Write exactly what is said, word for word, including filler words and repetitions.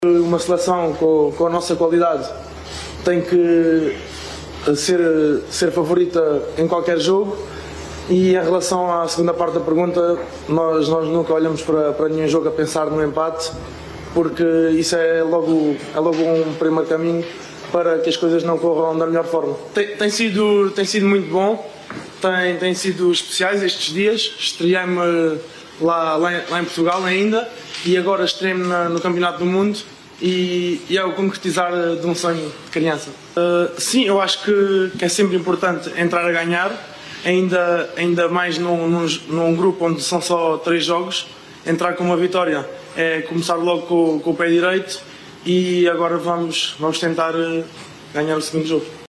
Uma seleção com, com a nossa qualidade tem que ser, ser favorita em qualquer jogo, e em relação à segunda parte da pergunta, nós, nós nunca olhamos para, para nenhum jogo a pensar no empate, porque isso é logo, é logo um primeiro caminho para que as coisas não corram da melhor forma. Tem, tem, sido, tem sido muito bom, tem, tem sido especiais estes dias. Estreiei-me lá, lá, em, lá em Portugal ainda, e agora estreio-me no Campeonato do Mundo, e, e é o concretizar de um sonho de criança. Uh, sim, eu acho que, que é sempre importante entrar a ganhar, ainda, ainda mais num, num, num grupo onde são só três jogos. Entrar com uma vitória é começar logo com, com o pé direito, e agora vamos, vamos tentar ganhar o segundo jogo.